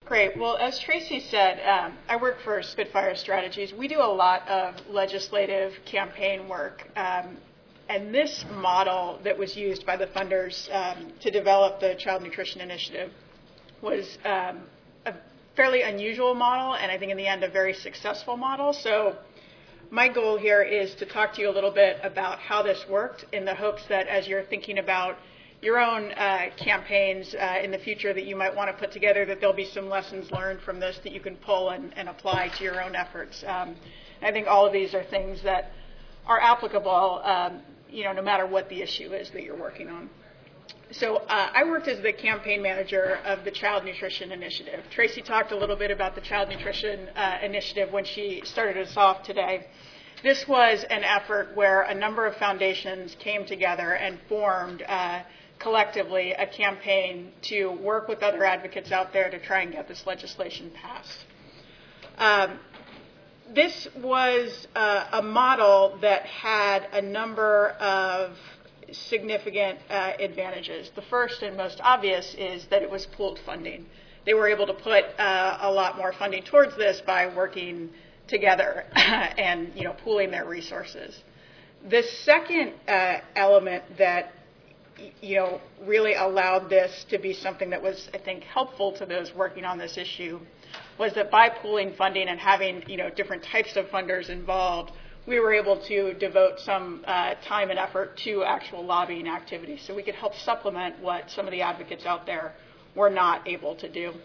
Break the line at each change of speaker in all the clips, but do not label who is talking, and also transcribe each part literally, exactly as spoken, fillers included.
Great. Well, as Tracy said, um, I work for Spitfire Strategies. We do a lot of legislative campaign work. Um, and this model that was used by the funders um, to develop the Child Nutrition Initiative was um, a fairly unusual model, and I think in the end a very successful model. So my goal here is to talk to you a little bit about how this worked, in the hopes that as you're thinking about your own uh, campaigns uh, in the future that you might want to put together, that there'll be some lessons learned from this that you can pull and, and apply to your own efforts. Um, I think all of these are things that are applicable, um, you know, no matter what the issue is that you're working on. So uh, I worked as the campaign manager of the Child Nutrition Initiative. Tracy talked a little bit about the Child Nutrition uh, Initiative when she started us off today. This was an effort where a number of foundations came together and formed uh, collectively a campaign to work with other advocates out there to try and get this legislation passed. Um, this was uh, a model that had a number of significant uh, advantages. The first and most obvious is that it was pooled funding. They were able to put uh, a lot more funding towards this by working together and, you know, pooling their resources. The second uh, element that you know, really allowed this to be something that was, I think, helpful to those working on this issue was that by pooling funding and having, you know, different types of funders involved, we were able to devote some uh, time and effort to actual lobbying activities so we could help supplement what some of the advocates out there were not able to do.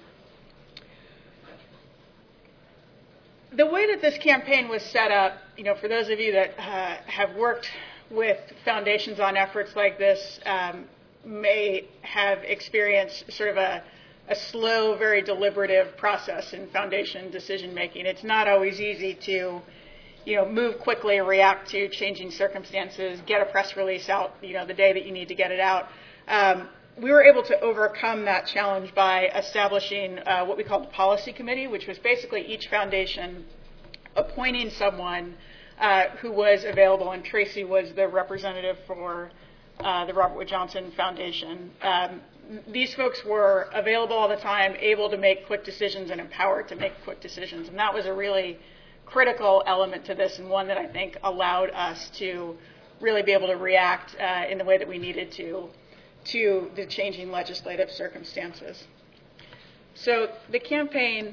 The way that this campaign was set up, you know, for those of you that uh, have worked with foundations on efforts like this, um, may have experienced sort of a, a slow, very deliberative process in foundation decision making. It's not always easy to, you know, move quickly, react to changing circumstances, get a press release out, you know, the day that you need to get it out. Um, we were able to overcome that challenge by establishing uh, what we called the policy committee, which was basically each foundation appointing someone Uh, who was available, and Tracy was the representative for uh, the Robert Wood Johnson Foundation. Um, these folks were available all the time, able to make quick decisions and empowered to make quick decisions, and that was a really critical element to this, and one that I think allowed us to really be able to react uh, in the way that we needed to to the changing legislative circumstances. So the campaign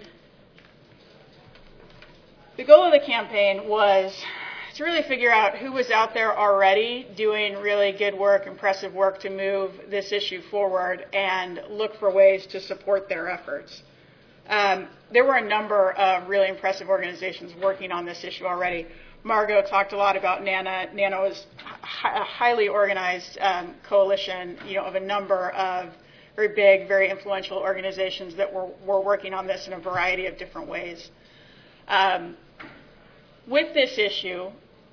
The goal of the campaign was to really figure out who was out there already doing really good work, impressive work to move this issue forward and look for ways to support their efforts. Um, there were a number of really impressive organizations working on this issue already. Margot talked a lot about NANA. NANA was a highly organized um, coalition, you know, of a number of very big, very influential organizations that were, were working on this in a variety of different ways. Um, With this issue,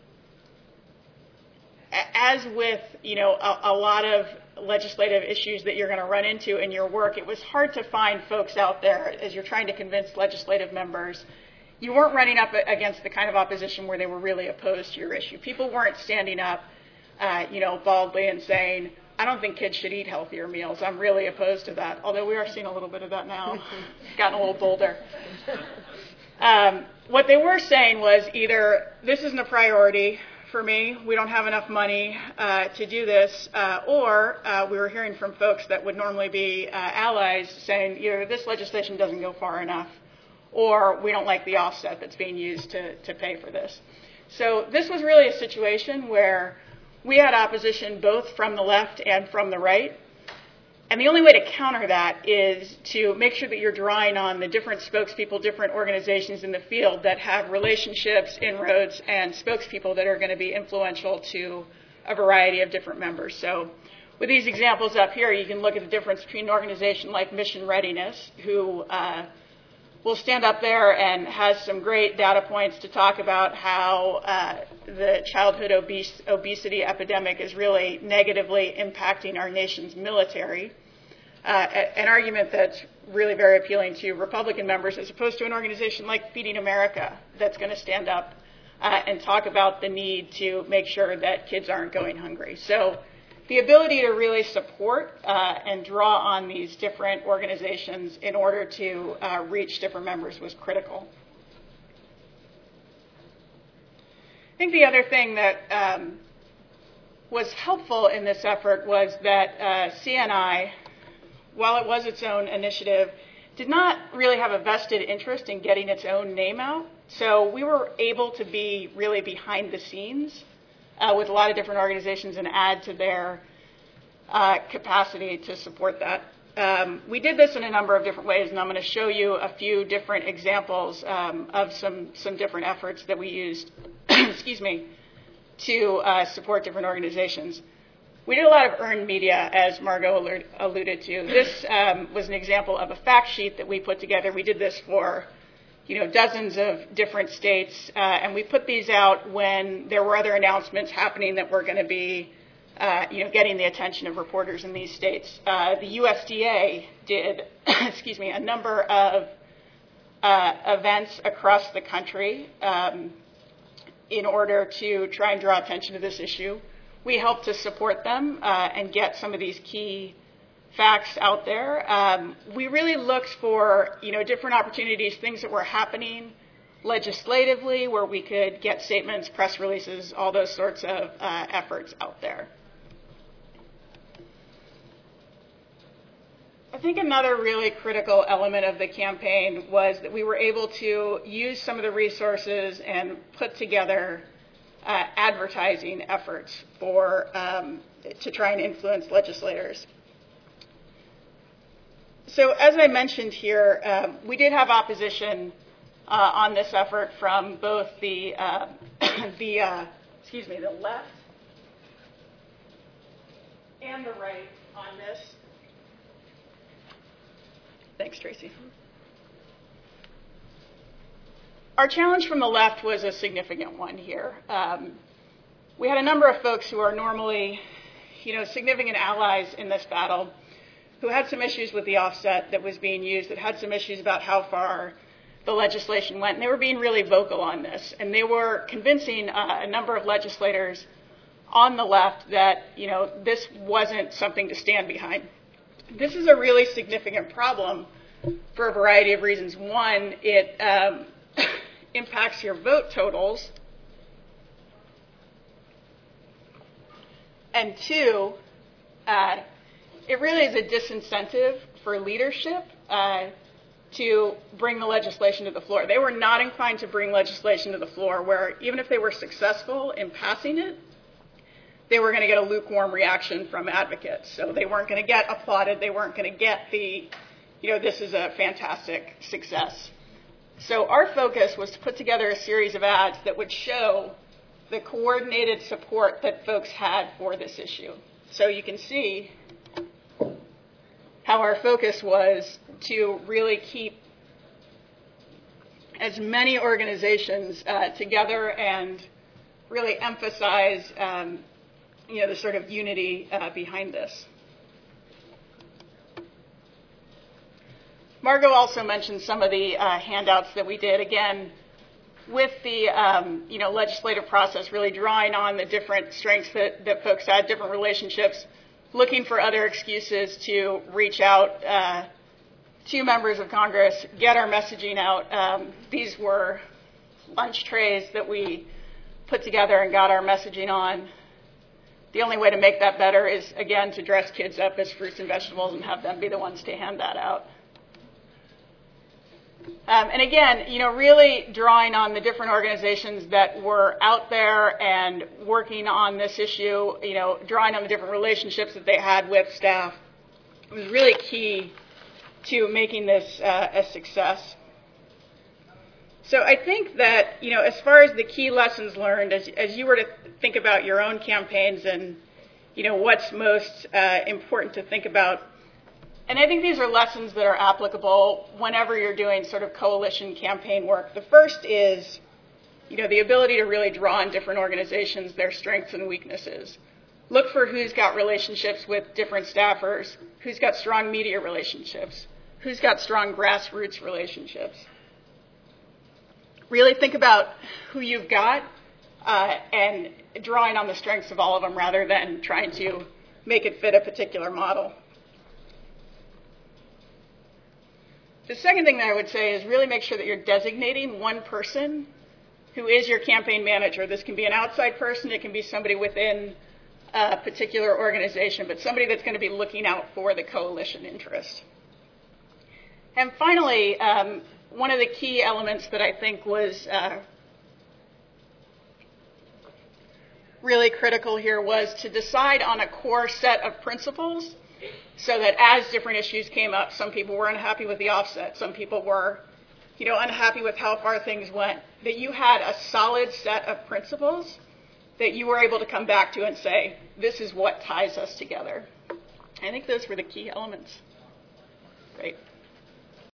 as with, you know, a, a lot of legislative issues that you're going to run into in your work, it was hard to find folks out there as you're trying to convince legislative members. You weren't running up against the kind of opposition where they were really opposed to your issue. People weren't standing up, uh, you know, baldly and saying, I don't think kids should eat healthier meals. I'm really opposed to that. Although we are seeing a little bit of that now. It's gotten a little bolder. Um, what they were saying was either this isn't a priority for me, we don't have enough money uh, to do this, uh, or uh, we were hearing from folks that would normally be uh, allies saying either this legislation doesn't go far enough, or we don't like the offset that's being used to, to pay for this. So this was really a situation where we had opposition both from the left and from the right. And the only way to counter that is to make sure that you're drawing on the different spokespeople, different organizations in the field that have relationships, inroads, and spokespeople that are going to be influential to a variety of different members. So with these examples up here, you can look at the difference between an organization like Mission Readiness, who uh, will stand up there and has some great data points to talk about how uh, the childhood obese, obesity epidemic is really negatively impacting our nation's military. Uh, an argument that's really very appealing to Republican members, as opposed to an organization like Feeding America that's going to stand up uh, and talk about the need to make sure that kids aren't going hungry. So the ability to really support uh, and draw on these different organizations in order to uh, reach different members was critical. I think the other thing that um, was helpful in this effort was that uh, C N I, while it was its own initiative, did not really have a vested interest in getting its own name out. So we were able to be really behind the scenes uh, with a lot of different organizations and add to their uh, capacity to support that. Um, we did this in a number of different ways, and I'm going to show you a few different examples um, of some, some different efforts that we used, excuse me, to uh, support different organizations. We did a lot of earned media, as Margot alert, alluded to. This um, was an example of a fact sheet that we put together. We did this for, you know, dozens of different states, uh, and we put these out when there were other announcements happening that were going to be, uh, you know, getting the attention of reporters in these states. Uh, the U S D A did, excuse me, a number of uh, events across the country um, in order to try and draw attention to this issue. We helped to support them uh, and get some of these key facts out there. Um, we really looked for, you know, different opportunities, things that were happening legislatively, where we could get statements, press releases, all those sorts of uh, efforts out there. I think another really critical element of the campaign was that we were able to use some of the resources and put together uh, advertising efforts for um, to try and influence legislators. So as I mentioned here, um, we did have opposition uh, on this effort from both the uh, the uh, excuse me the left and the right on this. Thanks, Tracy. Our challenge from the left was a significant one here. Um, we had a number of folks who are normally, you know, significant allies in this battle, who had some issues with the offset that was being used, that had some issues about how far the legislation went, and they were being really vocal on this. And they were convincing uh, a number of legislators on the left that, you know, this wasn't something to stand behind. This is a really significant problem for a variety of reasons. One, it um, impacts your vote totals. And two, uh, it really is a disincentive for leadership uh, to bring the legislation to the floor. They were not inclined to bring legislation to the floor where, even if they were successful in passing it, they were going to get a lukewarm reaction from advocates. So they weren't going to get applauded. They weren't going to get the, you know, this is a fantastic success. So our focus was to put together a series of ads that would show the coordinated support that folks had for this issue. So you can see how our focus was to really keep as many organizations uh, together and really emphasize um, you know, the sort of unity uh, behind this. Margot also mentioned some of the uh, handouts that we did, again, with the um, you know, legislative process, really drawing on the different strengths that, that folks had, different relationships, looking for other excuses to reach out uh, to members of Congress, get our messaging out. Um, these were lunch trays that we put together and got our messaging on. The only way to make that better is, again, to dress kids up as fruits and vegetables and have them be the ones to hand that out. Um, and again, you know, really drawing on the different organizations that were out there and working on this issue, you know, drawing on the different relationships that they had with staff. It was really key to making this uh, a success. So I think that, you know, as far as the key lessons learned, as, as you were to think about your own campaigns and, you know, what's most uh, important to think about, and I think these are lessons that are applicable whenever you're doing sort of coalition campaign work. The first is, you know, the ability to really draw on different organizations, their strengths and weaknesses. Look for who's got relationships with different staffers, who's got strong media relationships, who's got strong grassroots relationships. Really think about who you've got uh, and drawing on the strengths of all of them rather than trying to make it fit a particular model. The second thing that I would say is really make sure that you're designating one person who is your campaign manager. This can be an outside person, it can be somebody within a particular organization, but somebody that's going to be looking out for the coalition interest. And finally, um, one of the key elements that I think was uh, really critical here was to decide on a core set of principles so that as different issues came up, some people were unhappy with the offset, some people were you know, unhappy with how far things went, that you had a solid set of principles that you were able to come back to and say, this is what ties us together. I think those were the key elements. Great.